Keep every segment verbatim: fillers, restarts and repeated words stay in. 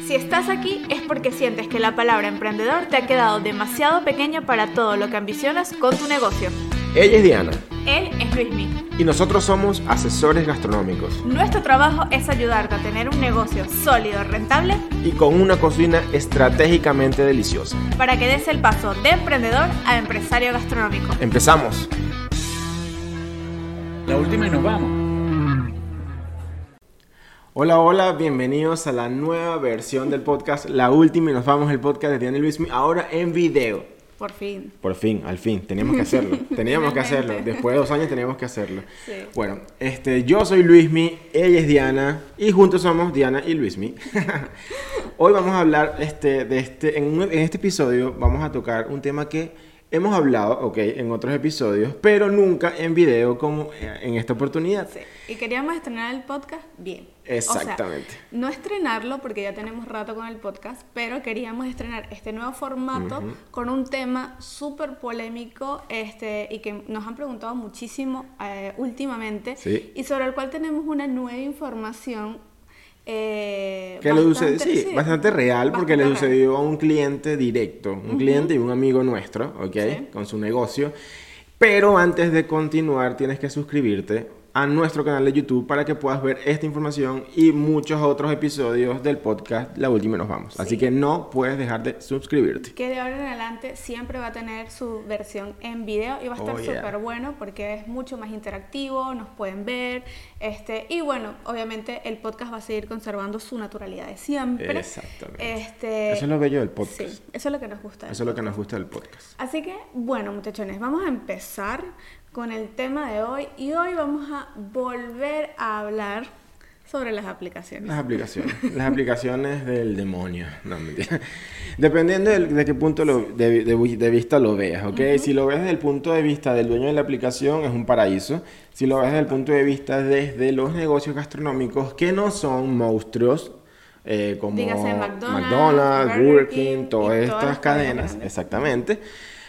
Si estás aquí es porque sientes que la palabra emprendedor te ha quedado demasiado pequeña para todo lo que ambicionas con tu negocio. Ella es Diana. Él es Luismi. Y nosotros somos asesores gastronómicos. Nuestro trabajo es ayudarte a tener un negocio sólido, rentable y con una cocina estratégicamente deliciosa. Para que des el paso de emprendedor a empresario gastronómico. ¡Empezamos! La última y nos vamos. Hola, hola, bienvenidos a la nueva versión del podcast La Última y nos vamos, el podcast de Diana y Luismi, ahora en video. Por fin. Por fin, al fin, teníamos que hacerlo, teníamos que hacerlo, después de dos años teníamos que hacerlo. Sí. Bueno, este, yo soy Luismi, ella es Diana y juntos somos Diana y Luismi. Hoy vamos a hablar este, de este, en, un, en este episodio vamos a tocar un tema que hemos hablado, ok, en otros episodios, pero nunca en video como en esta oportunidad. Sí, y queríamos estrenar el podcast bien. Exactamente. O sea, no estrenarlo porque ya tenemos rato con el podcast, pero queríamos estrenar este nuevo formato uh-huh. con un tema súper polémico este, y que nos han preguntado muchísimo eh, últimamente, sí. y sobre el cual tenemos una nueva información. Eh, que bastante, le sucedió, sí, sí, bastante real, porque bastante le sucedió real. a un cliente directo, un uh-huh. cliente y un amigo nuestro, ¿ok? Sí. Con su negocio. Pero antes de continuar, tienes que suscribirte a nuestro canal de YouTube para que puedas ver esta información y muchos otros episodios del podcast La Última y nos vamos. Sí. Así que no puedes dejar de suscribirte. Que de ahora en adelante siempre va a tener su versión en video y va a estar súper oh, yeah. bueno porque es mucho más interactivo, nos pueden ver, este y bueno, obviamente el podcast va a seguir conservando su naturalidad de siempre. Exactamente. Este, eso es lo bello del podcast. Sí, eso es lo que nos gusta. Eso es lo que nos gusta del podcast. Así que, bueno, muchachones, vamos a empezar con el tema de hoy y hoy vamos a volver a hablar sobre las aplicaciones. Las aplicaciones, las aplicaciones del demonio, no mentira. Dependiendo de, de qué punto lo, de, de, de vista lo veas, ¿ok? Uh-huh. Si lo ves desde el punto de vista del dueño de la aplicación es un paraíso. Si lo ves desde el punto de vista desde los negocios gastronómicos que no son monstruos, eh, como Dígase McDonald's, McDonald's, Burger King, King, todas estas todas cadenas, cadenas, exactamente.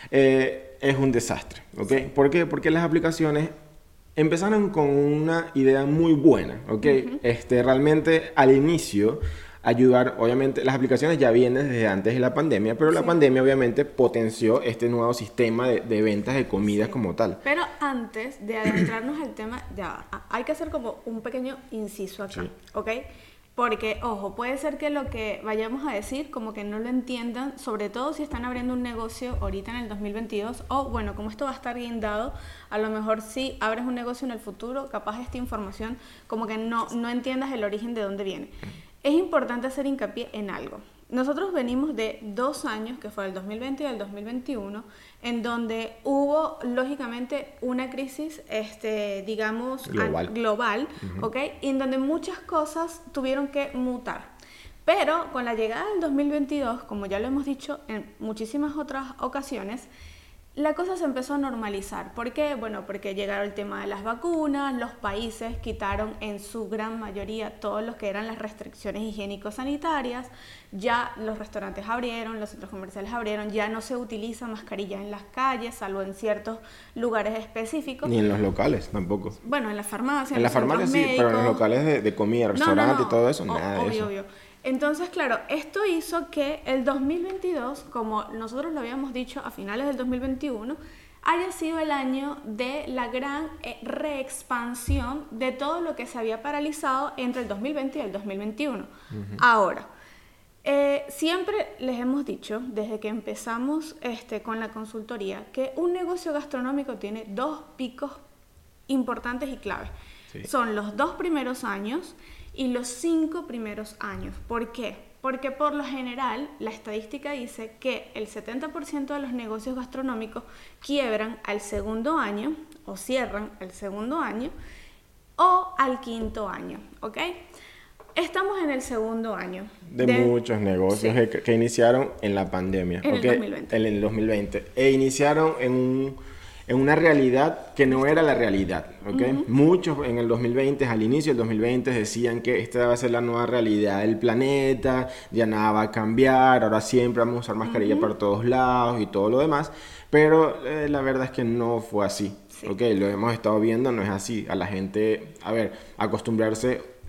Eh, es un desastre, ¿ok? Sí. ¿Por qué? Porque las aplicaciones empezaron con una idea muy buena, ¿ok? Uh-huh. Este, realmente al inicio ayudar, obviamente las aplicaciones ya vienen desde antes de la pandemia, pero sí. la pandemia obviamente potenció este nuevo sistema de, de ventas de comidas sí. como tal. Pero antes de adentrarnos al tema, ya hay que hacer como un pequeño inciso acá, sí. ¿ok? Porque, ojo, puede ser que lo que vayamos a decir como que no lo entiendan, sobre todo si están abriendo un negocio ahorita en el dos mil veintidós, o bueno, como esto va a estar guindado, a lo mejor si abres un negocio en el futuro, capaz esta información como que no, no entiendas el origen de dónde viene. Es importante hacer hincapié en algo. Nosotros venimos de dos años, que fue el dos mil veinte y el dos mil veintiuno, en donde hubo, lógicamente, una crisis, este, digamos, global, a, global uh-huh. ¿ok? Y en donde muchas cosas tuvieron que mutar. Pero con la llegada del dos mil veintidós, como ya lo hemos dicho en muchísimas otras ocasiones, la cosa se empezó a normalizar. ¿Por qué? Bueno, porque llegaron el tema de las vacunas, los países quitaron en su gran mayoría todos los que eran las restricciones higiénico-sanitarias, ya los restaurantes abrieron, los centros comerciales abrieron, ya no se utiliza mascarilla en las calles, salvo en ciertos lugares específicos. Ni en los locales tampoco. Bueno, en las farmacias, en, en las farmacias sí, médicos, pero en los locales de, de comida, restaurante no, no, no. y todo eso, o, nada obvio, de eso. Obvio. Entonces, claro, esto hizo que el dos mil veintidós, como nosotros lo habíamos dicho a finales del dos mil veintiuno, haya sido el año de la gran eh, reexpansión de todo lo que se había paralizado entre el dos mil veinte y el dos mil veintiuno. Uh-huh. Ahora, eh, siempre les hemos dicho, desde que empezamos este, con la consultoría, que un negocio gastronómico tiene dos picos importantes y claves. Sí. Son los dos primeros años y los cinco primeros años. ¿Por qué? Porque por lo general la estadística dice que el setenta por ciento de los negocios gastronómicos quiebran al segundo año o cierran al segundo año o al quinto año, ¿ok? Estamos en el segundo año. De, de muchos negocios sí. que, que iniciaron en la pandemia. En ¿okay? el dos mil veinte. En el dos mil veinte. E iniciaron en un... en una realidad que no era la realidad, ¿ok? Uh-huh. Muchos en el dos mil veinte, al inicio del dos mil veinte, decían que esta va a ser la nueva realidad del planeta, ya nada va a cambiar, ahora siempre vamos a usar mascarilla uh-huh. por todos lados y todo lo demás, pero eh, la verdad es que no fue así, sí. ¿ok? Lo hemos estado viendo, no es así. A la gente, a ver, acostumbrarse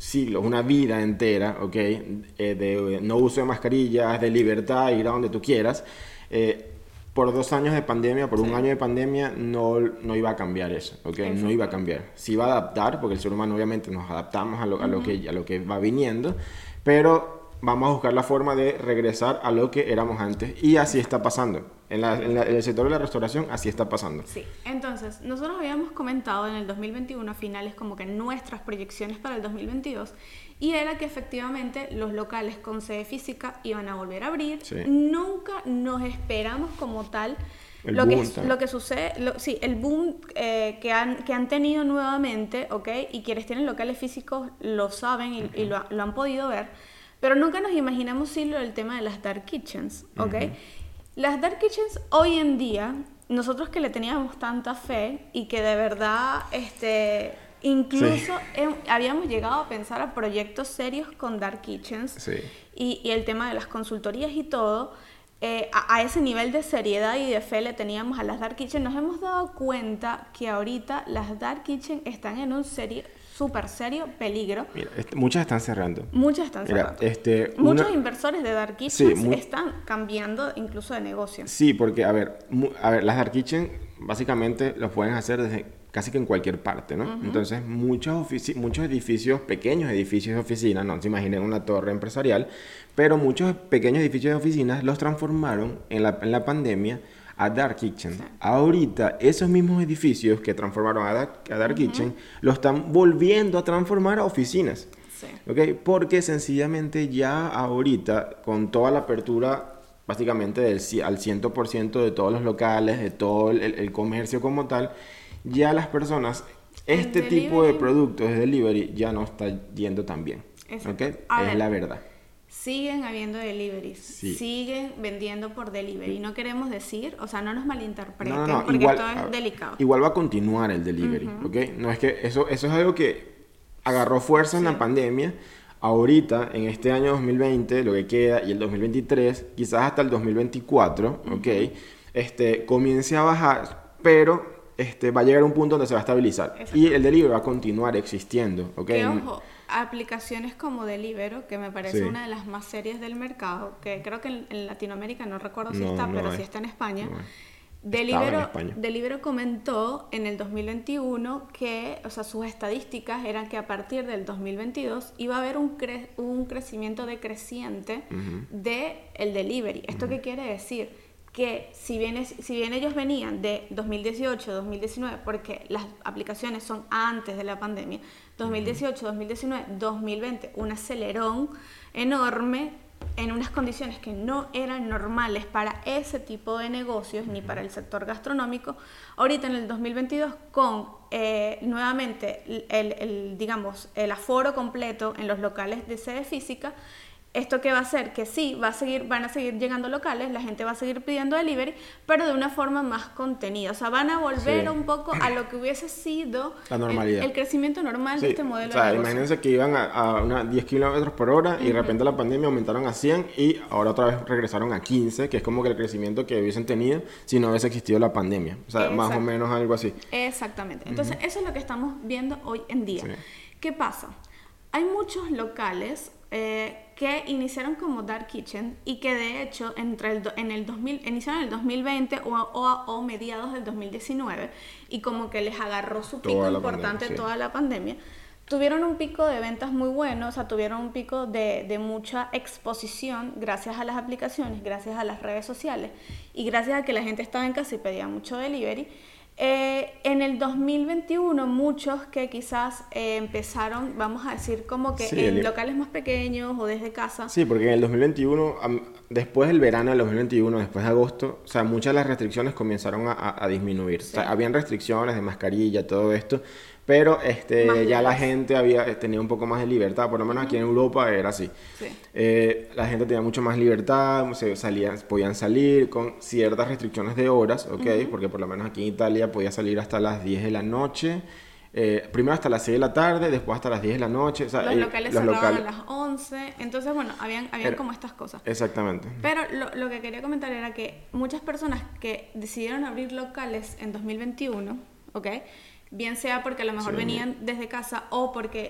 siglos, una vida entera, ¿ok? Eh, de no uso de mascarillas, de libertad, ir a donde tú quieras. Eh, por dos años de pandemia, por sí. un año de pandemia, no, no iba a cambiar eso, ¿ok? Exacto. No iba a cambiar. Sí iba a adaptar, porque el ser humano obviamente nos adaptamos a lo, a lo, uh-huh. que, a lo que va viniendo, pero vamos a buscar la forma de regresar a lo que éramos antes. Y así está pasando. En, la, en, la, en el sector de la restauración, así está pasando. Sí. Entonces, nosotros habíamos comentado en el dos mil veintiuno, a finales, como que nuestras proyecciones para el dos mil veintidós, y era que efectivamente los locales con sede física iban a volver a abrir. Sí. Nunca nos esperamos como tal el lo, boom, que, lo que sucede, lo, sí, el boom eh, que, han, que han tenido nuevamente, ¿ok? Y quienes tienen locales físicos lo saben y, uh-huh. y lo, lo han podido ver, pero nunca nos imaginamos sí lo del tema de las dark kitchens, ¿ok? Uh-huh. Las dark kitchens hoy en día, nosotros que le teníamos tanta fe y que de verdad, este... incluso sí. he, habíamos llegado a pensar a proyectos serios con dark kitchens sí. y, y el tema de las consultorías y todo, eh, a, a ese nivel de seriedad y de fe le teníamos a las dark kitchens. Nos hemos dado cuenta que ahorita las dark kitchens están en un serio, súper serio peligro. Mira, este, muchas están cerrando. Muchas están Mira, cerrando. Este, Muchos una... inversores de dark kitchens sí, muy... están cambiando incluso de negocio. Sí, porque a ver, mu- a ver, las dark kitchens básicamente los pueden hacer desde casi que en cualquier parte, ¿no? Uh-huh. Entonces, muchos, ofici- muchos edificios, pequeños edificios de oficina, no se imaginen una torre empresarial, pero muchos pequeños edificios de oficinas los transformaron en la, en la pandemia a dark kitchen. Sí. Ahorita, esos mismos edificios que transformaron a dark, a dark uh-huh. kitchen, lo están volviendo a transformar a oficinas. Sí. ¿Okay? Porque sencillamente ya ahorita, con toda la apertura básicamente del, al cien por ciento de todos los locales, de todo el, el comercio como tal, ya las personas, este el tipo delivery, de productos de delivery ya no está yendo tan bien. ¿Okay? Es ver, la verdad. Siguen habiendo deliveries, sí. siguen vendiendo por delivery. No queremos decir, o sea, no nos malinterpreten, no, no, no, porque igual, esto es delicado. Igual va a continuar el delivery, uh-huh. ¿ok? No es que eso, eso es algo que agarró fuerza sí. en la pandemia. Ahorita, en este año dos mil veinte, lo que queda, y el dos mil veintitrés, quizás hasta el dos mil veinticuatro, uh-huh. ¿ok? Este, comience a bajar, pero este, va a llegar a un punto donde se va a estabilizar. Y el delivery va a continuar existiendo, ¿ok? Que, ojo, aplicaciones como Deliveroo, que me parece sí. una de las más serias del mercado, que creo que en, en Latinoamérica, no recuerdo si no, está, no pero es. sí está en España. No Deliveroo, Deliveroo comentó en el dos mil veintiuno que, o sea, sus estadísticas eran que a partir del dos mil veintidós iba a haber un, cre- un crecimiento decreciente uh-huh. del delivery. ¿Esto uh-huh. qué quiere decir? Que si bien, es, si bien ellos venían de dos mil dieciocho, dos mil diecinueve, porque las aplicaciones son antes de la pandemia, dos mil dieciocho, dos mil diecinueve, dos mil veinte, un acelerón enorme en unas condiciones que no eran normales para ese tipo de negocios ni para el sector gastronómico. Ahorita en el dos mil veintidós, con eh, nuevamente el, el, digamos, el aforo completo en los locales de sede física, ¿esto qué va a hacer? Que sí, va a seguir, van a seguir llegando locales, la gente va a seguir pidiendo delivery, pero de una forma más contenida. O sea, van a volver sí. un poco a lo que hubiese sido la normalidad. El, el crecimiento normal sí. de este modelo o sea, de negocio. Imagínense que iban a, a una diez kilómetros por hora y uh-huh. de repente la pandemia aumentaron a cien y ahora otra vez regresaron a quince, que es como que el crecimiento que hubiesen tenido si no hubiese existido la pandemia. O sea, Exacto. más o menos algo así. Exactamente. Entonces, uh-huh. eso es lo que estamos viendo hoy en día. Sí. ¿Qué pasa? Hay muchos locales eh, que iniciaron como dark kitchen y que de hecho entre el do, en el dos mil, iniciaron en el dos mil veinte o, o, o mediados del dos mil diecinueve y como que les agarró su pico toda importante pandemia, sí. toda la pandemia. Tuvieron un pico de ventas muy bueno, o sea, tuvieron un pico de, de mucha exposición gracias a las aplicaciones, gracias a las redes sociales y gracias a que la gente estaba en casa y pedía mucho delivery. Eh, en el dos mil veintiuno muchos que quizás eh, empezaron, vamos a decir, como que sí, en el... locales más pequeños o desde casa. Sí, porque en el dos mil veintiuno, um, después del verano del dos mil veintiuno, después de agosto, o sea, muchas de las restricciones comenzaron a, a, a disminuir. Sí. O sea, habían restricciones de mascarilla, todo esto, pero este, ya la gente había tenía un poco más de libertad, por lo menos uh-huh. aquí en Europa era así. Sí. Eh, la gente tenía mucho más libertad, se salían, podían salir con ciertas restricciones de horas, ¿ok? Uh-huh. Porque por lo menos aquí en Italia podía salir hasta las diez de la noche, eh, primero hasta las seis de la tarde, después hasta las diez de la noche. O sea, los eh, locales los cerraban locales... a las once, entonces bueno, habían, habían era... como estas cosas. Exactamente. Pero lo, lo que quería comentar era que muchas personas que decidieron abrir locales en dos mil veintiuno, ¿ok? Bien sea porque a lo mejor sí. venían desde casa o porque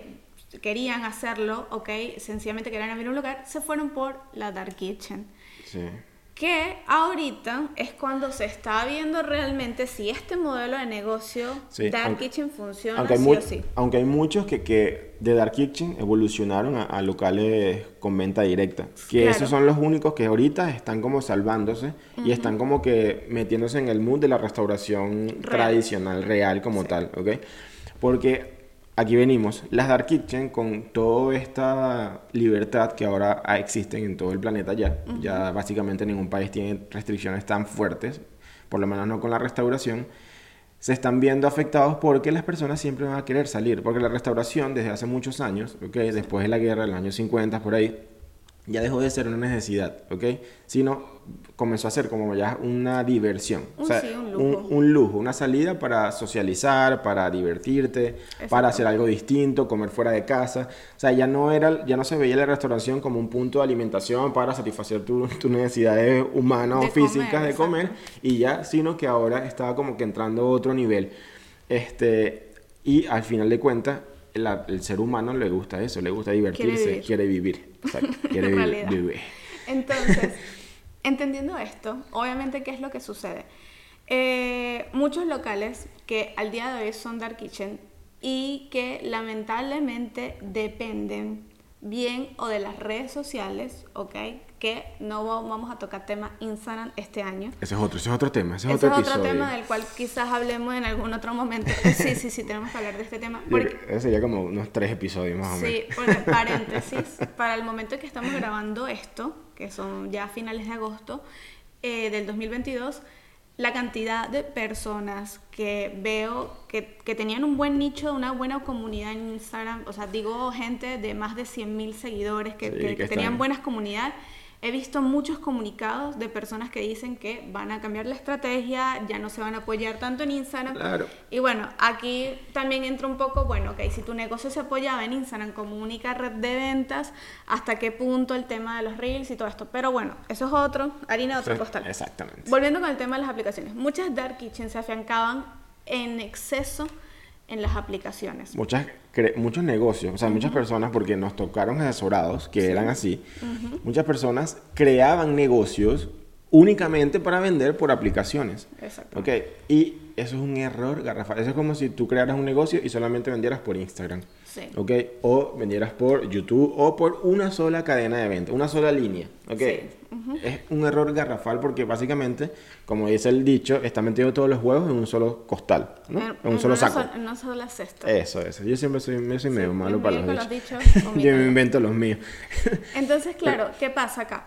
querían hacerlo, ok, sencillamente querían abrir un lugar, se fueron por la Dark Kitchen. Sí. Que ahorita es cuando se está viendo realmente si este modelo de negocio Sí, Dark aunque- Kitchen funciona Aunque hay, sí mu- o sí. aunque hay muchos que, que de Dark Kitchen evolucionaron a, a locales con venta directa. Que Claro. esos son los únicos que ahorita están como salvándose y están como que metiéndose en el mood de la restauración Real. tradicional, real como Sí. tal, ¿ok? Porque aquí venimos, las Dark Kitchen con toda esta libertad que ahora ah, existen en todo el planeta ya, ya básicamente ningún país tiene restricciones tan fuertes, por lo menos no con la restauración, se están viendo afectados porque las personas siempre van a querer salir, porque la restauración desde hace muchos años, ¿ok? Después de la guerra, en los años cincuenta por ahí, ya dejó de ser una necesidad, ¿ok? Sino comenzó a ser como ya una diversión. Un o sea, sí, un un, lujo. un lujo, una salida para socializar, para divertirte, Exacto. para hacer algo distinto, comer fuera de casa. O sea, ya no era, ya no se veía la restauración como un punto de alimentación para satisfacer tu- tus necesidades humanas De o físicas comer, de comer exacto. y ya, sino que ahora estaba como que entrando a otro nivel. Este, y al final de cuentas, la- el ser humano le gusta eso, le gusta divertirse, vivir. quiere vivir. Exacto, quiere En vi- realidad. vivir. Entonces, entendiendo esto, obviamente, ¿qué es lo que sucede? Eh, muchos locales que al día de hoy son Dark Kitchen y que lamentablemente dependen bien o de las redes sociales, ¿ok? Que no va- vamos a tocar tema Instagram este año. Ese es otro, ese es otro tema, ese es Ese otro es otro episodio. tema del cual quizás hablemos en algún otro momento. Sí, sí, sí, tenemos que hablar de este tema. Yo Porque, creo- Ese sería como unos tres episodios más o menos. sí, porque paréntesis, para el momento en que estamos grabando esto, que son ya finales de agosto eh, del dos mil veintidós, la cantidad de personas que veo que, que tenían un buen nicho, una buena comunidad en Instagram, o sea, digo gente de más de cien mil seguidores que, Sí, que- que que tenían están- buenas comunidades. He visto muchos comunicados de personas que dicen que van a cambiar la estrategia, ya no se van a apoyar tanto en Instagram. Claro. Y bueno, aquí también entra un poco, bueno, ok, si tu negocio se apoyaba en Instagram como única red de ventas, ¿hasta qué punto el tema de los reels y todo esto? Pero bueno, eso es otro, harina de otro Eso- costal. Exactamente. Volviendo con el tema de las aplicaciones, muchas dark kitchens se afiancaban en exceso en las aplicaciones. Muchas, cre- muchos negocios, o sea, muchas personas, porque nos tocaron asesorados que eran así, muchas personas creaban negocios únicamente para vender por aplicaciones. Exacto. ¿Ok? Y eso es un error garrafal. Eso es como si tú crearas un negocio y solamente vendieras por Instagram. Sí. ¿Ok? O vendieras por YouTube o por una sola cadena de venta, una sola línea. ¿Ok? Sí. Es un error garrafal porque básicamente, como dice el dicho, está metido todos los huevos en un solo costal, ¿no? En, En un en solo una saco. sol- en una sola cesta. Eso, eso. Yo siempre soy, yo soy medio Sí, malo es para medio los con dichos. los dichos, Yo me omítalo. invento los míos. Entonces, claro, ¿qué pasa acá?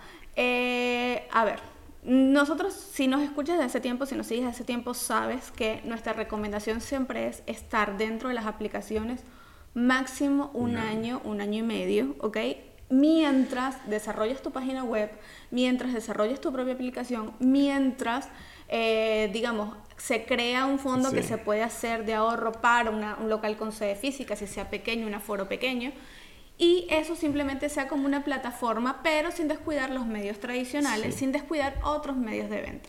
Eh, a ver, nosotros, si nos escuchas de hace tiempo, si nos sigues de hace tiempo, sabes que nuestra recomendación siempre es estar dentro de las aplicaciones máximo un, Un año, un año y medio, ¿ok? Mientras desarrollas tu página web, mientras desarrollas tu propia aplicación, mientras, eh, digamos, se crea un fondo Sí. que se puede hacer de ahorro para una- un local con sede física, si sea pequeño, un aforo pequeño, y eso simplemente sea como una plataforma, pero sin descuidar los medios tradicionales, Sí. sin descuidar otros medios de venta.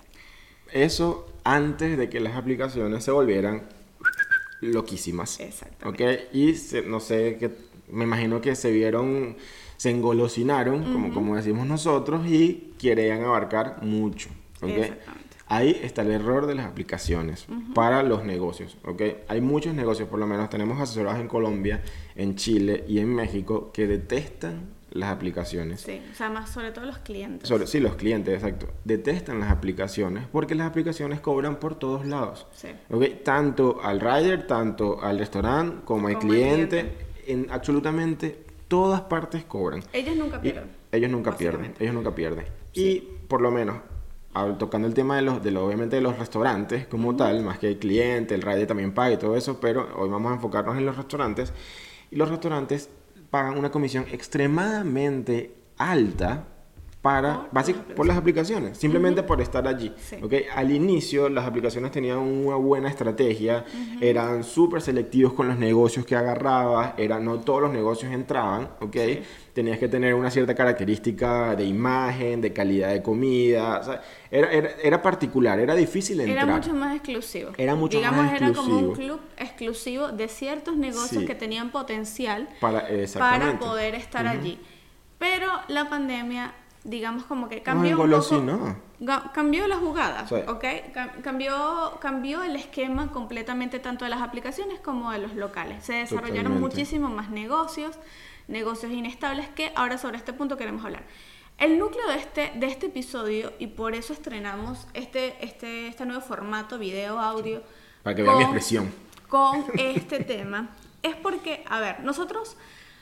Eso antes de que las aplicaciones se volvieran loquísimas. Exactamente. ¿Ok? Y se- no sé, que me imagino que se vieron, se engolosinaron, como, como decimos nosotros, y querían abarcar mucho. ¿Ok? Exactamente. Ahí está el error de las aplicaciones para los negocios, ¿ok? Hay muchos negocios, por lo menos tenemos asesorados en Colombia, en Chile y en México que detestan las aplicaciones. Sí, o sea, más sobre todo los clientes. Sobre, sí, los clientes, exacto. Detestan las aplicaciones porque las aplicaciones cobran por todos lados. Sí. ¿Ok? Tanto al rider, tanto al restaurante, como al Como al cliente. cliente. En absolutamente todas partes cobran. Ellos nunca Y pierden. ellos nunca pierden, básicamente. ellos nunca pierden. Sí. Y por lo menos, al- tocando el tema de los, de lo, obviamente de los restaurantes como tal, más que el cliente, el rider también paga y todo eso, pero hoy vamos a enfocarnos en los restaurantes. Y los restaurantes pagan una comisión extremadamente alta para, Por básic- las por las aplicaciones, simplemente por estar allí. Sí. ¿Ok? Al inicio las aplicaciones tenían una buena estrategia, eran súper selectivos con los negocios que agarrabas, era, no todos los negocios entraban, ¿ok? Sí. Tenías que tener una cierta característica de imagen, de calidad de comida, o sea, era, era, era particular, era difícil entrar. Era mucho más exclusivo. Era mucho Digamos, más era como un exclusivo. club exclusivo de ciertos negocios Sí. que tenían potencial Para, para exactamente. poder estar Ujú. allí. Pero la pandemia, digamos, como que Nos cambió un poco, engolosinó. ga- cambió la jugada, Sí. ¿ok? Cam- Cambió, cambió el esquema completamente tanto de las aplicaciones como de los locales. Se desarrollaron Totalmente. muchísimo más negocios, negocios inestables, que ahora sobre este punto queremos hablar. El núcleo de este, de este episodio, y por eso estrenamos este, este, este nuevo formato, video, audio, Para que vean mi expresión. con este tema, es porque, a ver, nosotros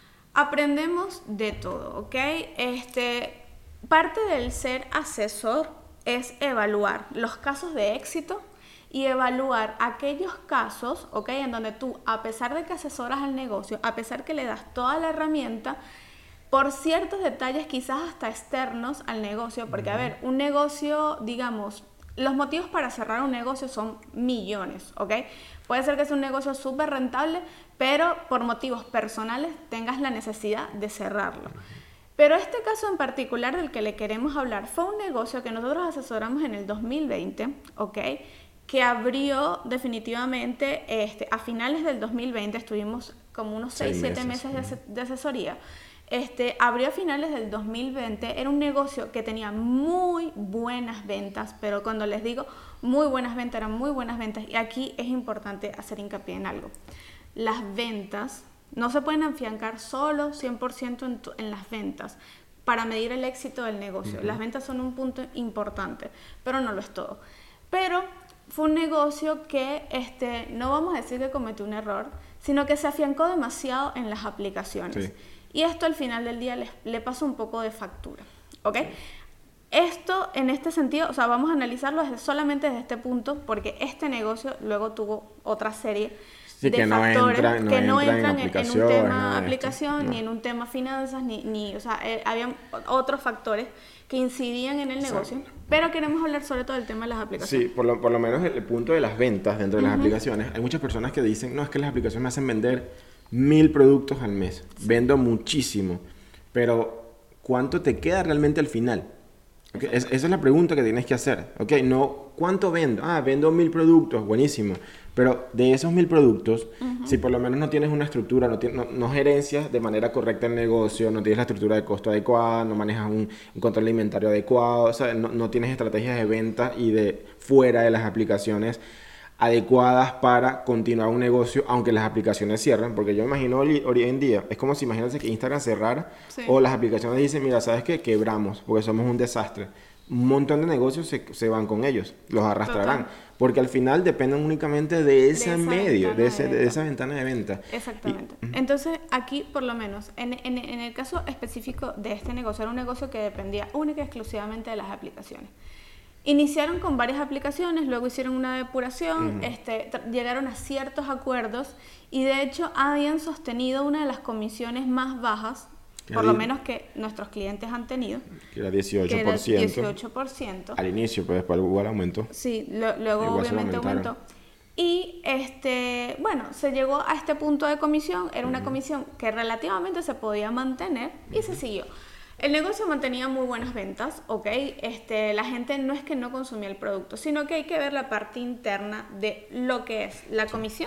aprendemos de todo, ¿ok? Este, parte del ser asesor es evaluar los casos de éxito y evaluar aquellos casos, ¿ok? En donde tú, a pesar de que asesoras al negocio, a pesar que le das toda la herramienta, por ciertos detalles quizás hasta externos al negocio, porque a ver, un negocio, digamos, los motivos para cerrar un negocio son millones, ¿ok? Puede ser que sea un negocio súper rentable, pero por motivos personales tengas la necesidad de cerrarlo. Pero este caso en particular del que le queremos hablar fue un negocio que nosotros asesoramos en el dos mil veinte, ¿ok? Que abrió definitivamente este, a finales del dos mil veinte, estuvimos como unos seis siete meses, meses de, ase de asesoría. Este, abrió a finales del dos mil veinte, era un negocio que tenía muy buenas ventas, pero cuando les digo muy buenas ventas, eran muy buenas ventas, y aquí es importante hacer hincapié en algo. Las ventas no se pueden afiancar solo cien por ciento en, en las ventas para medir el éxito del negocio. Uh-huh. Las ventas son un punto importante, pero no lo es todo. Pero fue un negocio que este, no vamos a decir que cometió un error, sino que se afiancó demasiado en las aplicaciones. Sí. Y esto al final del día le, le pasa un poco de factura, ¿ok? Sí. Esto en este sentido, o sea, vamos a analizarlo desde, solamente desde este punto, porque este negocio luego tuvo otra serie sí, de que factores no entra, no que no entran entran en, en un tema aplicación, no. ni en un tema finanzas, ni, ni o sea, eh, había otros factores que incidían en el negocio. Exacto. Pero queremos hablar sobre todo del tema de las aplicaciones. Sí, por lo, por lo menos el, el punto de las ventas dentro de uh-huh. las aplicaciones. Hay muchas personas que dicen, no, es que las aplicaciones me hacen vender mil productos al mes. Sí. Vendo muchísimo. Pero, ¿cuánto te queda realmente al final? ¿Okay? Es, esa es la pregunta que tienes que hacer. ¿Okay? No, ¿cuánto vendo? Ah, vendo mil productos. Buenísimo. Pero de esos mil productos, uh-huh. si por lo menos no tienes una estructura, no, tienes, no, no gerencias de manera correcta el negocio, no tienes la estructura de costo adecuada, no manejas un, un control de inventario adecuado, o sea, no, no tienes estrategias de venta y de fuera de las aplicaciones adecuadas para continuar un negocio, aunque las aplicaciones cierren, porque yo imagino hoy, hoy en día, es como si imagínense que Instagram cerrara, sí. o las aplicaciones dicen, mira, ¿sabes qué? Quebramos, porque somos un desastre. Un montón de negocios se, se van con ellos, los arrastrarán, Total. Porque al final dependen únicamente de ese de medio, de, ese, de, de esa ventana de venta. Exactamente. Y, uh-huh. Entonces, aquí, por lo menos, en, en, en el caso específico de este negocio, era un negocio que dependía única y exclusivamente de las aplicaciones. Iniciaron con varias aplicaciones, luego hicieron una depuración, uh-huh. este, llegaron a ciertos acuerdos y de hecho habían sostenido una de las comisiones más bajas, por lo menos que nuestros clientes han tenido. Que era dieciocho por ciento. Que era dieciocho por ciento. Al inicio, pero después igual aumentó. Sí, lo, luego igual obviamente aumentó. Y este, bueno, se llegó a este punto de comisión, era una uh-huh. comisión que relativamente se podía mantener y uh-huh. se siguió. El negocio mantenía muy buenas ventas, ¿ok? Este, la gente no es que no consumía el producto, sino que hay que ver la parte interna de lo que es la comisión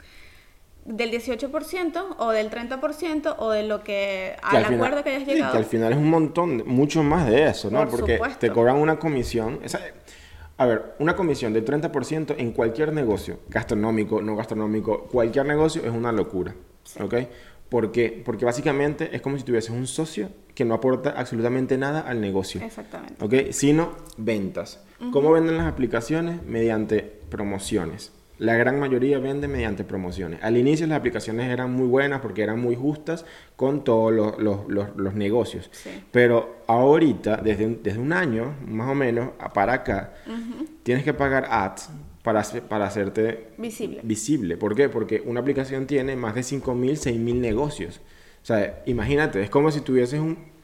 del dieciocho por ciento o del treinta por ciento o de lo que, al, al acuerdo final, que hayas llegado. Sí, que al final es un montón, mucho más de eso, ¿no? Por Porque supuesto. te cobran una comisión. Esa, a ver, una comisión del treinta por ciento en cualquier negocio, gastronómico, no gastronómico, cualquier negocio es una locura, sí. ¿Ok? ¿Por qué? Porque básicamente es como si tuvieses un socio que no aporta absolutamente nada al negocio. Exactamente. ¿Ok? Sino ventas. Uh-huh. ¿Cómo venden las aplicaciones? Mediante promociones. La gran mayoría vende mediante promociones. Al inicio las aplicaciones eran muy buenas porque eran muy justas con todos los, los, los, los negocios. Sí. Pero ahorita, desde un, desde un año más o menos para acá, uh-huh. tienes que pagar ads para, para hacerte visible. visible. ¿Por qué? Porque una aplicación tiene más de cinco mil, seis mil negocios. O sea, imagínate, es como si tuvieses un,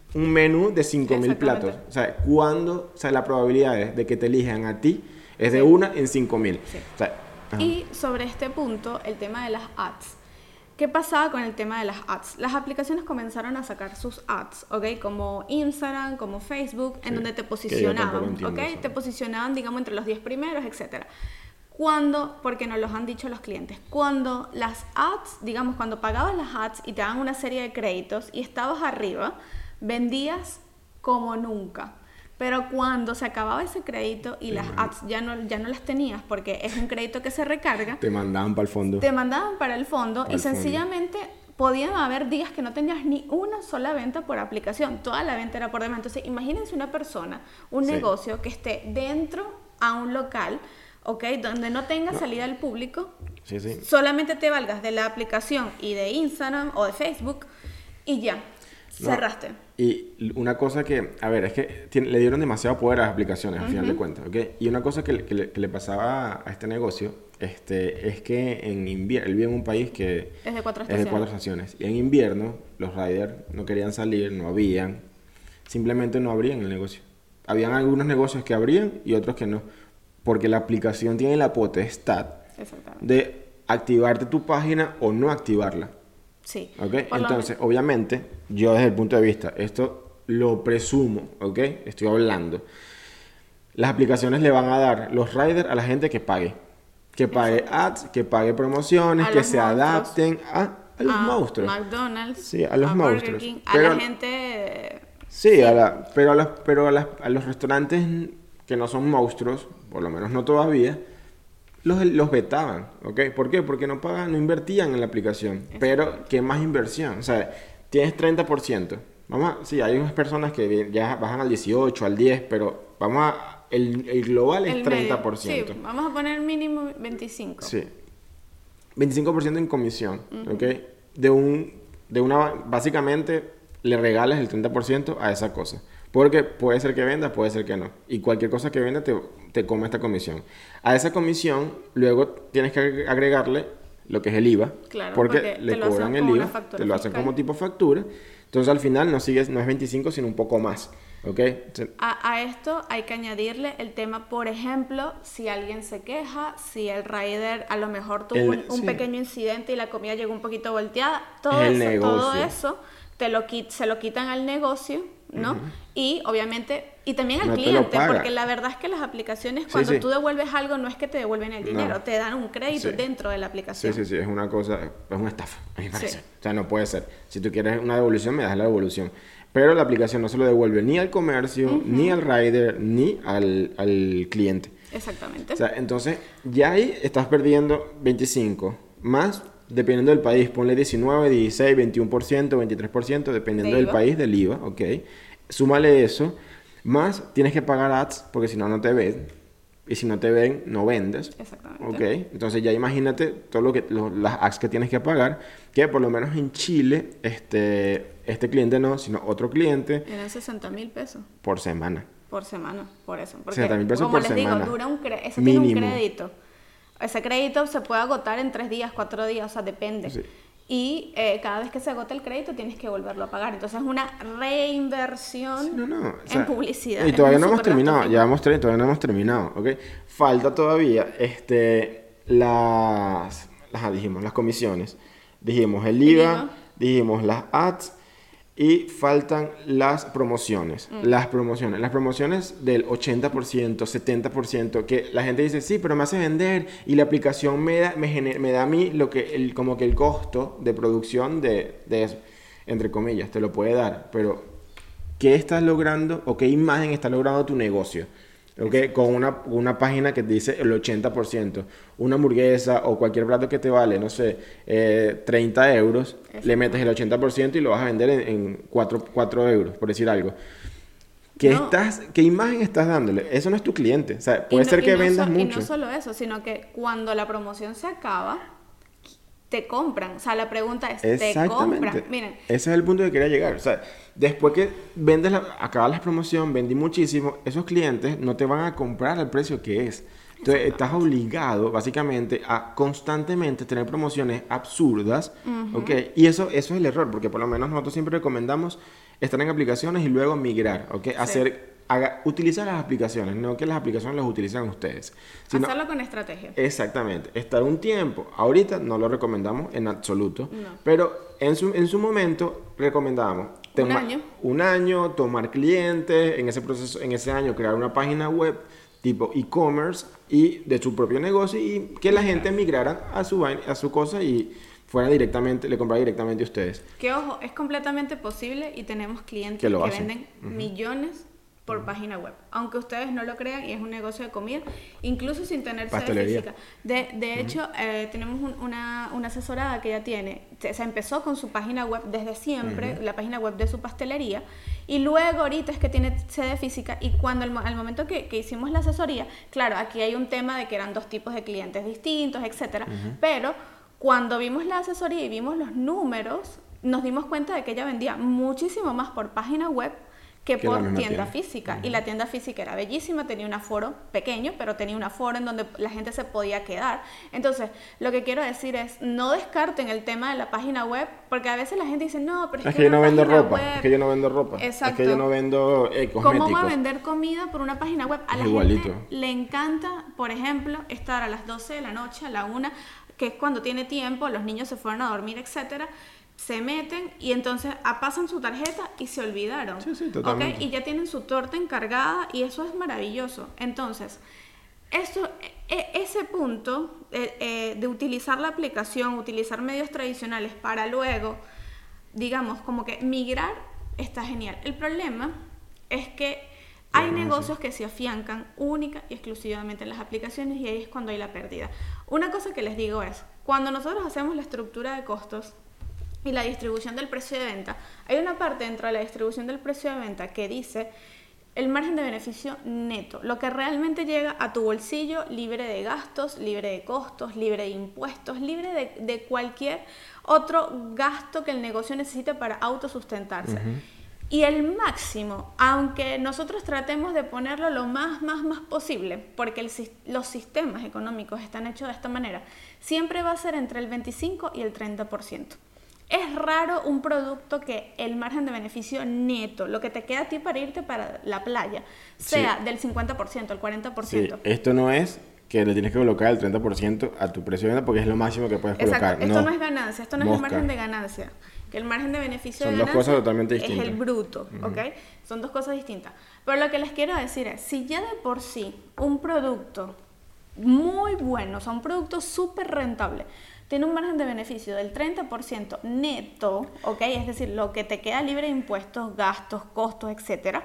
un menú de cinco mil Exactamente. platos. O sea, ¿cuándo? O sea, la probabilidad es de que te elijan a ti es de Sí. una en cinco mil. Sí. O sea, ajá. Y sobre este punto, el tema de las ads. ¿Qué pasaba con el tema de las ads? Las aplicaciones comenzaron a sacar sus ads, ¿ok? Como Instagram, como Facebook, Sí, en donde te que yo tampoco posicionaban, entiendo ¿ok? eso. Te posicionaban, digamos, entre los diez primeros, etcétera. Cuando, porque nos los han dicho los clientes, cuando las ads, digamos, cuando pagabas las ads y te daban una serie de créditos y estabas arriba, vendías como nunca. Pero cuando se acababa ese crédito y las ads ya no, ya no las tenías porque es un crédito que se recarga, Te mandaban para el fondo. te mandaban para el fondo Para y el fondo. sencillamente podían haber días que no tenías ni una sola venta por aplicación. Toda la venta era por demás. Entonces, imagínense una persona, un Sí. negocio que esté dentro a un local, ¿ok? Donde no tenga salida al público, Sí, sí. solamente te valgas de la aplicación y de Instagram o de Facebook y ya, No, cerraste. Y una cosa que, a ver, es que tiene- le dieron demasiado poder a las aplicaciones, al final de cuentas, ¿ok? Y una cosa que, le- que le, que le pasaba a este negocio este, es que en invierno, él vive en un país que Es de cuatro es de estaciones. cuatro estaciones. Y en invierno, los riders no querían salir, no habían, simplemente no abrían el negocio. Habían algunos negocios que abrían y otros que no, porque la aplicación tiene la potestad Exactamente. de activarte tu página o no activarla. Sí. ¿Ok? Por lo Entonces, obviamente, yo desde el punto de vista, esto lo presumo, ¿ok? Estoy hablando. Las aplicaciones le van a dar los riders a la gente que pague. Que pague ads, que pague promociones, A que los se monstruos. adapten a, a los a monstruos. McDonald's, Sí, a los a Burger monstruos. King, a Pero- la gente. Sí, a la- pero, a, las- pero a, las- a los restaurantes que no son monstruos, por lo menos no todavía, los, los vetaban, ¿ok? ¿Por qué? Porque no pagan, no invertían en la aplicación. Pero, ¿qué más inversión? O sea, tienes treinta por ciento. Vamos a, sí, hay unas personas que ya bajan al dieciocho, al diez, pero vamos a, el, el global es el treinta por medio. ciento. Sí, vamos a poner mínimo veinticinco. Sí. veinticinco por ciento en comisión, ¿ok? De un, de una, básicamente le regalas el treinta por ciento a esa cosa. Porque puede ser que venda, puede ser que no. Y cualquier cosa que venda te, te come esta comisión. A esa comisión, luego tienes que agregarle lo que es el I V A. Claro, porque, porque le te lo hacen cobran el como I una V A, factura te lo hacen fiscal. como tipo factura. Entonces al final no, sigues, no es veinticinco, sino un poco más. ¿Ok? Se- A, a esto hay que añadirle el tema, por ejemplo, si alguien se queja, si el rider a lo mejor tuvo El- un, un sí. pequeño incidente y la comida llegó un poquito volteada, todo El eso, todo negocio. eso te lo, quit- se lo quitan al negocio, ¿no? Y obviamente, y también al No te lo cliente, paga. porque la verdad es que las aplicaciones, Sí, cuando sí. tú devuelves algo, no es que te devuelven el No. dinero, te dan un crédito Sí. dentro de la Sí, aplicación. sí, sí, es una cosa, es una estafa, a mí me parece. Sí. O sea, no puede ser. Si tú quieres una devolución, me das la devolución. Pero la aplicación no se lo devuelve ni al comercio, ni al rider, ni al, al cliente. Exactamente. O sea, entonces, ya ahí estás perdiendo veinticinco, más, dependiendo del país, ponle diecinueve, dieciséis, veintiuno por ciento, veintitrés por ciento, dependiendo De del I V A. país, del I V A, ok. Súmale eso, más tienes que pagar ads, porque si no, no te ven. Y si no te ven, no vendes. Exactamente. Ok, entonces ya imagínate todo lo que lo- las ads que tienes que pagar, que por lo menos en Chile, este, este cliente no, sino otro cliente Eran sesenta mil pesos por semana. por semana, por eso. Porque, sesenta mil pesos como por les semana. digo, dura un cre- eso tiene un Mínimo. crédito. Ese crédito se puede agotar en tres días, cuatro días, o sea, depende. Sí. Y eh, cada vez que se agota el crédito tienes que volverlo a pagar. Entonces es una reinversión Sí, no, no, o sea, en publicidad. Y Es todavía un no hemos supergasto terminado, fijo. llevamos tres, todavía no hemos terminado, ¿ok? Falta todavía, este, las, las, dijimos, las comisiones, dijimos el I V A, I V A. dijimos las ads y faltan las promociones. Mm. Las promociones, las promociones del ochenta por ciento, setenta por ciento, que la gente dice, sí, pero me hace vender y la aplicación me da, me gener- me da a mí lo que, el, como que el costo de producción de, de eso, entre comillas, te lo puede dar, pero ¿qué estás logrando o qué imagen está logrando tu negocio? ¿Ok? Con una, una página que te dice el ochenta por ciento. Una hamburguesa o cualquier plato que te vale, no sé, eh, treinta euros, le metes el ochenta por ciento y lo vas a vender en, en cuatro euros, por decir algo. ¿Qué, No. estás, ¿Qué imagen estás dándole? Eso no es tu cliente. O sea, Y puede no- ser y que no vendas so- mucho. Y no solo eso, sino que cuando la promoción se acaba, te compran. O sea, la pregunta es, ¿te Exactamente. compran? Miren, Ese es el punto que quería llegar. O sea, después que vendes la, acabas la promoción, vendí muchísimo, esos clientes no te van a comprar al precio que es. Entonces, estás obligado, básicamente, a constantemente tener promociones absurdas, ¿ok? Y eso, eso es el error, porque por lo menos nosotros siempre recomendamos estar en aplicaciones y luego migrar, ¿ok? Sí. Hacer, haga, utilizar las aplicaciones, no que las aplicaciones las utilizan ustedes. Sino, hacerlo con estrategia. Exactamente. Estar un tiempo. Ahorita no lo recomendamos en absoluto, No. pero en su, en su momento recomendamos Un año. un año, tomar clientes, en ese proceso, en ese año crear una página web tipo e-commerce y de su propio negocio y que la gente migrara a su vaina- a su cosa y fuera directamente, le comprara directamente a ustedes. Que ojo, es completamente posible y tenemos clientes Que que, lo hacen. venden millones por página web. Aunque ustedes no lo crean, y es un negocio de comida, incluso sin tener sede Pastelería. física. De, de hecho, eh, tenemos un- una, una asesorada que ya tiene, se, se empezó con su página web desde siempre, Ujú. la página web de su pastelería, y luego ahorita es que tiene sede física, y cuando al, mo- al momento que, que hicimos la asesoría, claro, aquí hay un tema de que eran dos tipos de clientes distintos, etcétera, pero cuando vimos la asesoría y vimos los números, nos dimos cuenta de que ella vendía muchísimo más por página web que Que la por misma tienda tienda. física. Ujú. Y la tienda física era bellísima, tenía un aforo pequeño, pero tenía un aforo en donde la gente se podía quedar. Entonces, lo que quiero decir es, no descarten el tema de la página web, porque a veces la gente dice, no, pero es, Es que yo una no vendo página ropa, web- es que yo no vendo ropa, es Exacto. que yo no vendo eh, ¿Cómo cosméticos. va a vender comida por una página web? A la Igualito. gente le encanta, por ejemplo, estar a las doce de la noche, a la una, que es cuando tiene tiempo, los niños se fueron a dormir, etcétera, se meten y entonces ah, pasan su tarjeta y se olvidaron. Sí, sí, ¿Ok? totalmente. Y ya tienen su torta encargada y eso es maravilloso. Entonces, esto, e- ese punto eh, eh, de utilizar la aplicación, utilizar medios tradicionales para luego, digamos, como que migrar, está genial. El problema es que hay no, sí. negocios que se afiancan única y exclusivamente en las aplicaciones y ahí es cuando hay la pérdida. Una cosa que les digo es, cuando nosotros hacemos la estructura de costos y la distribución del precio de venta, hay una parte dentro de la distribución del precio de venta que dice el margen de beneficio neto, lo que realmente llega a tu bolsillo libre de gastos, libre de costos, libre de impuestos, libre de, de cualquier otro gasto que el negocio necesite para autosustentarse. Ujú. Y el máximo, aunque nosotros tratemos de ponerlo lo más, más, más posible, porque el, sis- los sistemas económicos están hechos de esta manera, siempre va a ser entre el veinticinco y el treinta por ciento. Es raro un producto que el margen de beneficio neto, lo que te queda a ti para irte para la playa, sea Sí. del cincuenta por ciento al cuarenta por Sí, ciento. esto no es que le tienes que colocar el treinta por ciento a tu precio de venta porque es lo máximo que puedes colocar. Exacto, esto no. es ganancia, esto no es Mosca. el margen de ganancia. Que el margen de beneficio Son de dos ganancia cosas totalmente es distintas. el bruto, ¿ok? Son dos cosas distintas. Pero lo que les quiero decir es, si ya de por sí un producto muy bueno, o sea, un producto súper rentable, tiene un margen de beneficio del treinta por ciento neto, ¿ok? Es decir, lo que te queda libre de impuestos, gastos, costos, etcétera.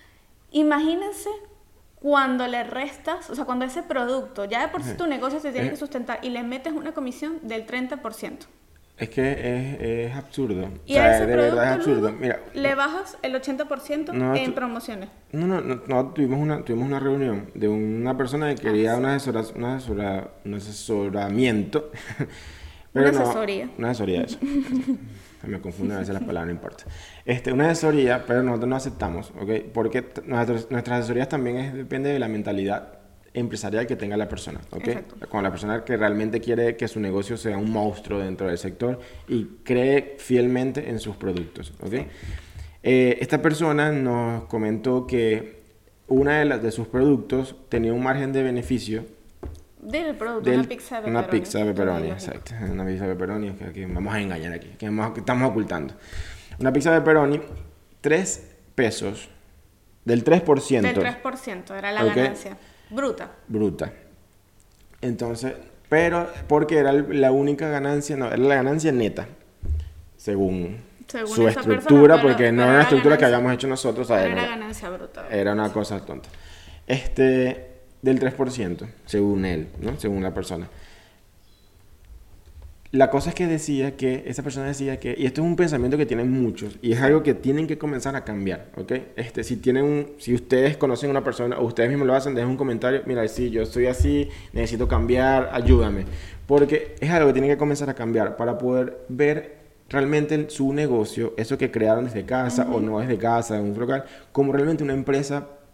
Imagínense cuando le restas, o sea, cuando ese producto, ya de por sí tu negocio se tiene Eh. que sustentar y le metes una comisión del treinta por ciento. Es que es, es absurdo. Y O sea, a ese de producto verdad es absurdo. luego Mira, le bajas el ochenta por ciento No, en tú- promociones. no, no, no, no, tuvimos una, tuvimos una reunión de una persona que quería Ah, sí. una asesora, una asesora- un asesoramiento. Una no- asesoría. Una asesoría, eso. Me confunden a veces las palabras, no importa. Este, una asesoría, pero nosotros no aceptamos, ¿ok? Porque t- nuestras, nuestras asesorías también es, depende de la mentalidad empresarial que tenga la persona, ¿ok? Exacto. Con la persona que realmente quiere que su negocio sea un monstruo dentro del sector y cree fielmente en sus productos, ¿ok? Sí. Eh, esta persona nos comentó que una de, las, de sus productos tenía un margen de beneficio Del producto, del- una pizza de pepperoni. una pizza de pepperoni, Lógico. exacto. Una pizza de pepperoni, que, que vamos a engañar aquí, que, vamos- que estamos ocultando. Una pizza de pepperoni, tres pesos, del tres por ciento. Del tres por ciento, era la Ok. ganancia. Bruta. Bruta. Entonces, pero porque era el- la única ganancia, no, era la ganancia neta, según, Según su esa persona, estructura, pero- porque no pero era una era estructura que ganancia. habíamos hecho nosotros, o sea, Pero era, era ganancia bruta. era una cosa tonta. Este, del tres por ciento, según él, ¿no? Según la persona. La cosa es que decía que, esa persona decía que, y esto es un pensamiento que tienen muchos, y es algo que tienen que comenzar a cambiar, ¿ok? Este, si tienen un, si ustedes conocen a una persona, o ustedes mismos lo hacen, dejen un comentario, mira, sí, yo estoy así, necesito cambiar, ayúdame. Porque es algo que tienen que comenzar a cambiar para poder ver realmente su negocio, eso que crearon desde casa, o no desde casa, en un local, como realmente una empresa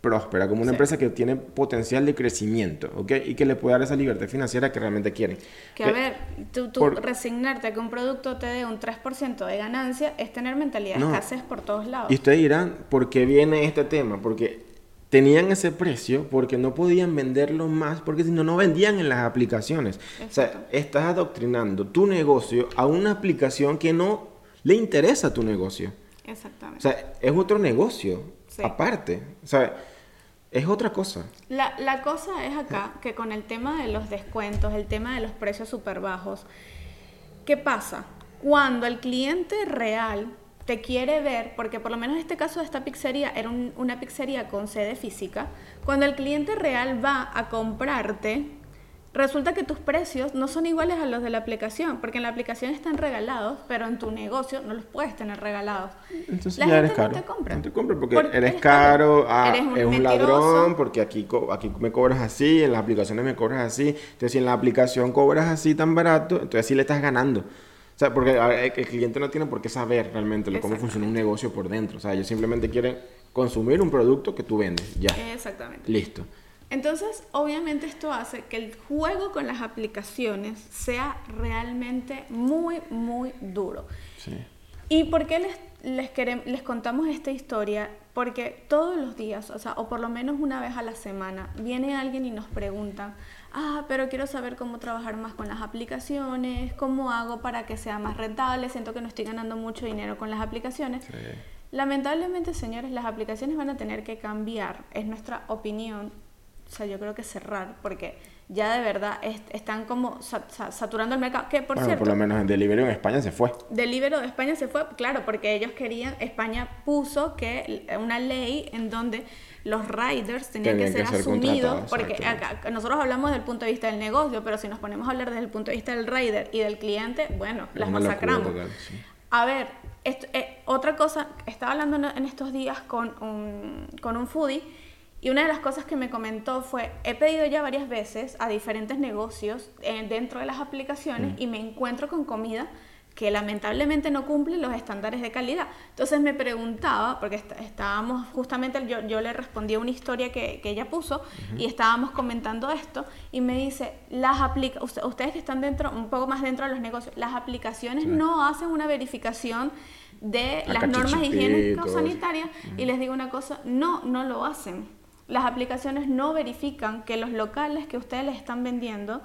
próspera, como una Sí. empresa que tiene potencial de crecimiento, ¿ok? Y que le puede dar esa libertad financiera que realmente quieren. Que a Eh, ver, tú, tú por- resignarte a que un producto te dé un tres por ciento de ganancia es tener mentalidad de No. escasez por todos lados. Y ustedes dirán, ¿por qué viene este tema? Porque tenían ese precio porque no podían venderlo más, porque si no, no vendían en las aplicaciones. O sea, Exacto. estás adoctrinando tu negocio a una aplicación que no le interesa a tu negocio. O Exactamente. sea, es otro negocio, Sí. aparte. O sea, es otra cosa. La, la cosa es acá que con el tema de los descuentos, el tema de los precios súper bajos, ¿qué pasa? Cuando el cliente real te quiere ver, porque por lo menos en este caso de esta pizzería era un- una pizzería con sede física, cuando el cliente real va a comprarte, resulta que tus precios no son iguales a los de la aplicación, porque en la aplicación están regalados, pero en tu negocio no los puedes tener regalados. Entonces La ya gente eres caro. no te compra. No te compra porque, Porque eres eres caro, caro, ah, eres un es un mentiroso. ladrón, porque aquí, co- aquí me cobras así, en las aplicaciones me cobras así. Entonces, si en la aplicación cobras así tan barato, entonces sí le estás ganando. O sea, porque a ver, el cliente no tiene por qué saber realmente lo- cómo funciona un negocio por dentro. O sea, ellos simplemente quieren consumir un producto que tú vendes. Ya. Exactamente. Listo. Entonces, obviamente esto hace que el juego con las aplicaciones sea realmente muy, muy duro. Sí. ¿Y por qué les, les, querem- les contamos esta historia? Porque todos los días, o sea, o por lo menos una vez a la semana, viene alguien y nos pregunta, ah, pero quiero saber cómo trabajar más con las aplicaciones, cómo hago para que sea más rentable, siento que no estoy ganando mucho dinero con las aplicaciones. Sí. Lamentablemente, señores, las aplicaciones van a tener que cambiar, es nuestra opinión. O sea, yo creo que cerrar, porque ya de verdad est- están como sa- sa- saturando el mercado. Que por Bueno, cierto, por lo menos en Deliveroo en España se fue. Deliveroo de España se fue, claro, porque ellos querían, España puso que una ley en donde los riders tenían Tenían que ser que ser asumidos, contratados, porque exactamente. acá- nosotros hablamos desde el punto de vista del negocio, pero si nos ponemos a hablar desde el punto de vista del rider y del cliente, bueno, Es las una locura masacramos. total, sí. A ver, esto- eh, otra cosa, estaba hablando en- en estos días con un, con un foodie y una de las cosas que me comentó fue, he pedido ya varias veces a diferentes negocios eh, dentro de las aplicaciones y me encuentro con comida que lamentablemente no cumple los estándares de calidad. Entonces me preguntaba, porque est- estábamos justamente, yo, yo le respondí a una historia que, que ella puso y estábamos comentando esto y me dice, las aplica usted- ustedes que están dentro, un poco más dentro de los negocios, las aplicaciones Sí. no hacen una verificación de Acá las normas chichipitos. higiénico-sanitarias y les digo una cosa, no, no lo hacen. Las aplicaciones no verifican que los locales que ustedes les están vendiendo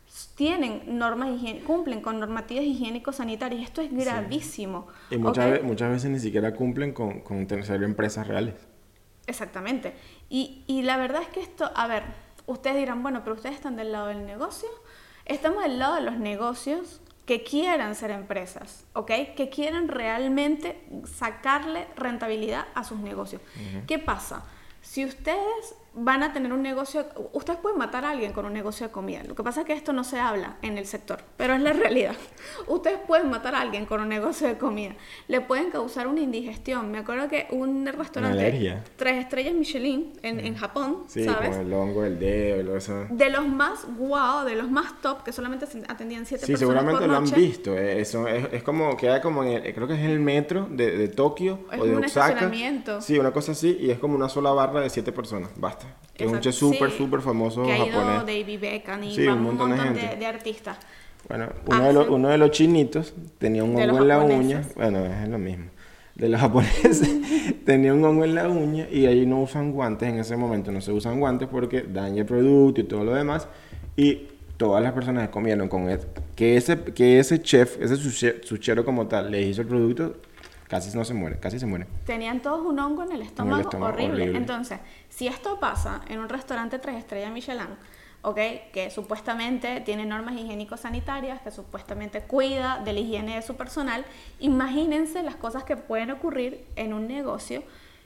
tienen normas higiénicas, cumplen con normativas higiénico-sanitarias. Esto es gravísimo. Y muchas, ¿ok? ve- muchas veces ni siquiera cumplen con, con tener empresas reales. Exactamente. Y, y la verdad es que esto, a ver, ustedes dirán, bueno, pero ustedes están del lado del negocio. Estamos del lado de los negocios que quieran ser empresas, ¿ok? Que quieran realmente sacarle rentabilidad a sus negocios. ¿Qué pasa? Si ustedes van a tener un negocio, ustedes pueden matar a alguien con un negocio de comida. Lo que pasa es que esto no se habla en el sector, pero es la realidad. Ustedes pueden matar a alguien con un negocio de comida. Le pueden causar una indigestión. Me acuerdo que un restaurante, alergia. tres estrellas Michelin en, en Japón, Sí, ¿sabes? con el hongo, el dedo, y lo eso. De los más guau, de los más top, que solamente se atendían siete Sí, personas seguramente por lo han noche. visto. eh, Eso es, es como, queda como en el, creo que es en el metro de, de Tokio Es o de un Osaka. estacionamiento. Sí, una cosa así, y es como una sola barra de siete personas, basta. Que es un Exacto, chef súper, sí, súper famoso que ha ido japonés. David Beckham y Sí, va un un montón montón, de de, gente. de artistas. Bueno, uno, de los, Hacen- uno de los chinitos tenía un De hongo los en la japoneses. uña. Bueno, es lo mismo. De los japoneses tenía un hongo en la uña y ahí no usan guantes en ese momento. No se usan guantes porque daña el producto y todo lo demás. Y todas las personas que comieron con él, que ese, que ese chef, ese suche- suchero como tal, le hizo el producto, casi no se muere, casi se muere. Tenían todos un hongo en el estómago, estómago, horrible. horrible. Entonces, si esto pasa en un restaurante tres estrellas Michelin, ¿ok? Que supuestamente tiene normas higiénico-sanitarias, que supuestamente cuida de la higiene de su personal, imagínense las cosas que pueden ocurrir en un negocio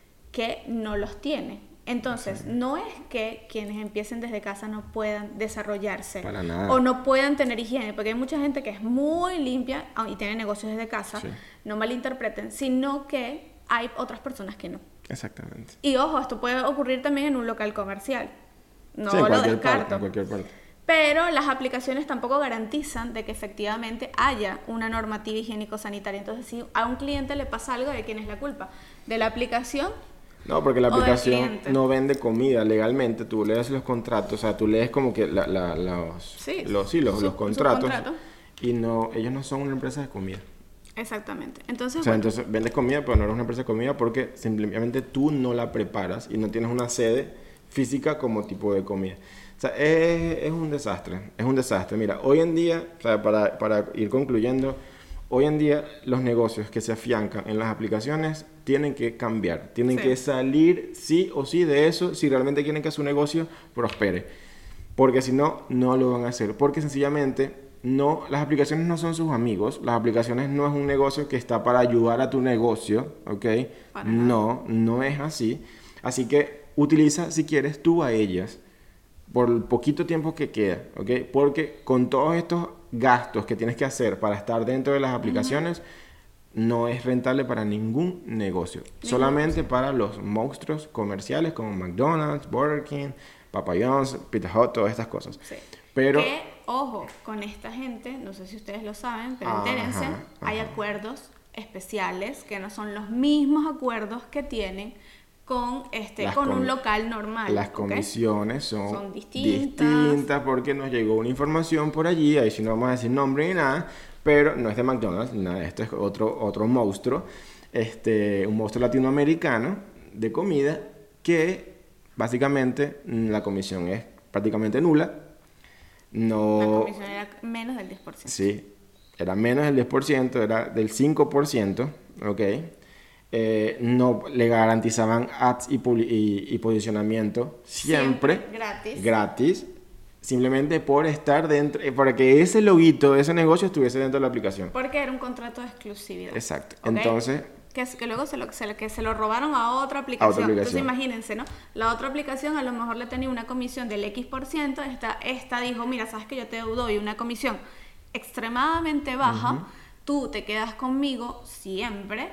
que no los tiene. Entonces, no es que quienes empiecen desde casa no puedan desarrollarse Para nada. o no puedan tener higiene, porque hay mucha gente que es muy limpia ah, y tiene negocios desde casa, Sí. no malinterpreten, sino que hay otras personas que no. Exactamente. Y ojo, esto puede ocurrir también en un local comercial. No Sí, en lo cualquier descarto. parte, en cualquier parte. Pero las aplicaciones tampoco garantizan de que efectivamente haya una normativa higiénico-sanitaria. Entonces, si a un cliente le pasa algo, ¿de quién es la culpa? ¿De la aplicación No, porque la o del aplicación cliente. no vende comida legalmente. Tú lees los contratos, o sea, tú lees como que la, la- los, Sí, los, sí, los, su- los su contratos. contrato. Y no, ellos no son una empresa de comida. Exactamente. Entonces, O sea, bueno, entonces vendes comida, pero no eres una empresa de comida porque simplemente tú no la preparas y no tienes una sede física como tipo de comida. O sea, es, es un desastre, es un desastre. Mira, hoy en día, o sea, para, para ir concluyendo, hoy en día los negocios que se afiancan en las aplicaciones tienen que cambiar, tienen Sí. que salir sí o sí de eso si realmente quieren que su negocio prospere. Porque si no, no lo van a hacer. Porque sencillamente no, las aplicaciones no son sus amigos. Las aplicaciones no es un negocio que está para ayudar a tu negocio, ¿ok? Para nada. No, no es así. Así que utiliza, si quieres, tú a ellas por el poquito tiempo que queda, ¿ok? Porque con todos estos gastos que tienes que hacer para estar dentro de las aplicaciones, no es rentable para ningún negocio. Solamente para los monstruos comerciales como McDonald's, Burger King, Papa John's, Pizza Hut, todas estas cosas. sí. Pero Que, ojo, con esta gente, no sé si ustedes lo saben, pero Ajá, entérense, hay ajá. acuerdos especiales que no son los mismos acuerdos que tienen con este Las con com- un local normal. las ¿ok? comisiones son, Son distintas. distintas porque nos llegó una información por allí, ahí sí no vamos a decir nombre ni nada, pero no es de McDonald's, ni nada, esto es otro, otro monstruo, este, un monstruo latinoamericano de comida que básicamente mm, la comisión es prácticamente nula. La No, comisión era menos del diez por ciento. sí, era menos del diez por ciento, era del cinco por ciento, ¿ok? Eh, no le garantizaban ads y, publi- y- y posicionamiento siempre, Siempre gratis. gratis, simplemente por estar dentro, eh, para que ese loguito de ese negocio estuviese dentro de la aplicación. Porque era un contrato de exclusividad. Exacto. ¿ok? Entonces, Que, es- que luego se lo, se lo- que se lo robaron a otra aplicación. aplicación. Entonces imagínense, ¿no? La otra aplicación a lo mejor le tenía una comisión del X por ciento. Esta, esta dijo, mira, sabes que yo te doy una comisión extremadamente baja. Tú te quedas conmigo siempre.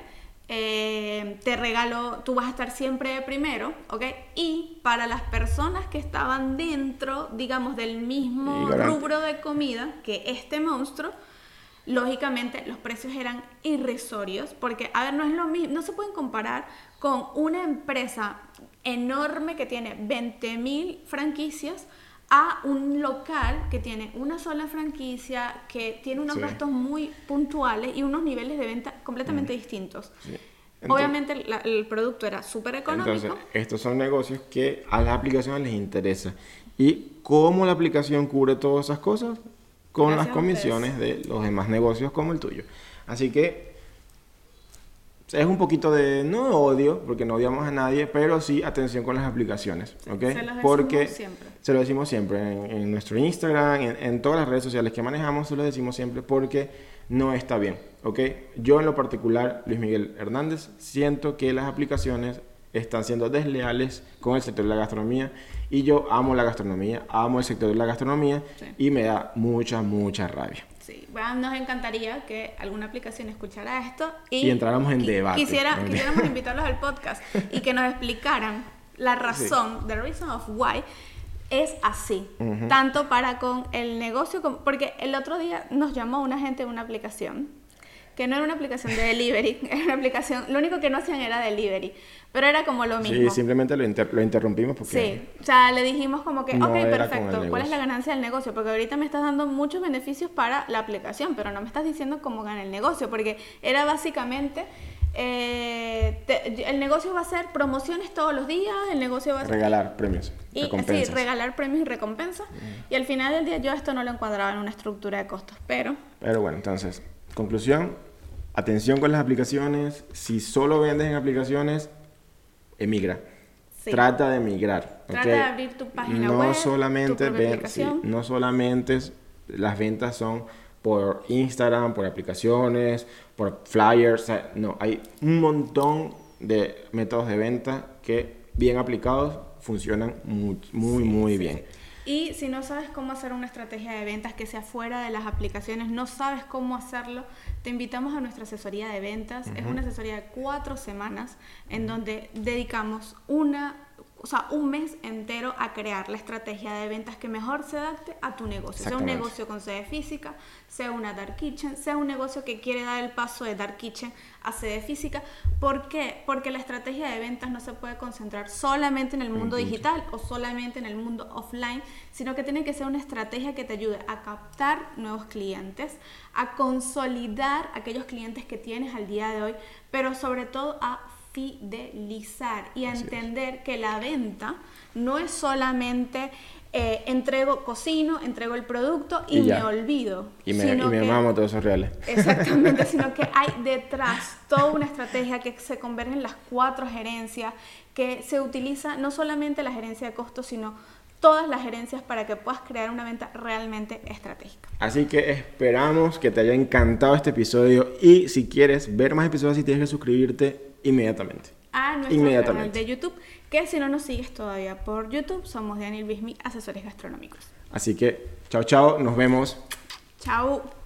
eh, te regalo, tú vas a estar siempre de primero, ¿ok? Y para las personas que estaban dentro, digamos, del mismo Y garanti- rubro de comida que este monstruo, lógicamente los precios eran irrisorios, porque, a ver, no es lo mismo, no se pueden comparar con una empresa enorme que tiene veinte mil franquicias a un local que tiene una sola franquicia, que tiene unos Sí. gastos muy puntuales y unos niveles de venta completamente distintos. sí. Obviamente la- el producto era súper económico. Entonces, estos son negocios que a las aplicaciones les interesa. ¿Y cómo la aplicación cubre todas esas cosas? Con Gracias las a comisiones de los demás negocios como el tuyo. Así que es un poquito de, no odio, porque no odiamos a nadie, pero sí atención con las aplicaciones, ¿ok? Se los decimos Porque siempre. se lo decimos siempre en, en nuestro Instagram, en, en todas las redes sociales que manejamos, se lo decimos siempre porque no está bien, ¿ok? Yo en lo particular, Luis Miguel Hernández, siento que las aplicaciones están siendo desleales con el sector de la gastronomía y yo amo la gastronomía, amo el sector de la gastronomía Sí. y me da mucha, mucha rabia. Sí, bueno, nos encantaría que alguna aplicación escuchara esto y, Y entráramos en qui- debate. Quisiera, Ok. quisiéramos invitarlos al podcast y que nos explicaran la razón, the reason of why es así, tanto para con el negocio, como, porque el otro día nos llamó una gente de una aplicación que no era una aplicación de delivery, era una aplicación, lo único que no hacían era delivery, pero era como lo mismo. Sí, simplemente lo, inter- lo interrumpimos porque... Sí, o sea, le dijimos como que, No ok, era con perfecto, el ¿cuál es la negocio. ganancia del negocio? Porque ahorita me estás dando muchos beneficios para la aplicación, pero no me estás diciendo cómo gana el negocio, porque era básicamente, eh, te- el negocio va a ser promociones todos los días, el negocio va a ser... Regalar premios, Y recompensas. sí, regalar premios y recompensas. Y al final del día yo esto no lo encuadraba en una estructura de costos, pero... Pero bueno, entonces, conclusión, atención con las aplicaciones. Si solo vendes en aplicaciones, emigra. Sí. Trata de migrar. Trata ¿ok? de abrir tu página no web, solamente tu propia ven- sí, aplicación. no solamente es- las ventas son por Instagram, por aplicaciones, por flyers. O sea, no, hay un montón de métodos de venta que bien aplicados funcionan muy, muy, Sí, muy sí, bien. sí. Y si no sabes cómo hacer una estrategia de ventas que sea fuera de las aplicaciones, no sabes cómo hacerlo, te invitamos a nuestra asesoría de ventas. Es una asesoría de cuatro semanas en donde dedicamos una, o sea, un mes entero a crear la estrategia de ventas que mejor se adapte a tu negocio. Sea un negocio con sede física, sea una dark kitchen, sea un negocio que quiere dar el paso de dark kitchen a sede física. ¿Por qué? Porque la estrategia de ventas no se puede concentrar solamente en el mundo digital o solamente en el mundo offline, sino que tiene que ser una estrategia que te ayude a captar nuevos clientes, a consolidar aquellos clientes que tienes al día de hoy, pero sobre todo a fidelizar y a entender que la venta no es solamente eh, entrego, cocino, entrego el producto y, y me olvido. Y me, y me que, mamo todos esos reales. Exactamente, sino que hay detrás toda una estrategia que se converge en las cuatro gerencias, que se utiliza no solamente la gerencia de costos, sino todas las gerencias para que puedas crear una venta realmente estratégica. Así que esperamos que te haya encantado este episodio y si quieres ver más episodios, si tienes que suscribirte inmediatamente. A nuestro canal de YouTube, que si no nos sigues todavía por YouTube, somos Daniel Bismi, asesores gastronómicos. Así que, chao, chao, nos vemos. Chao.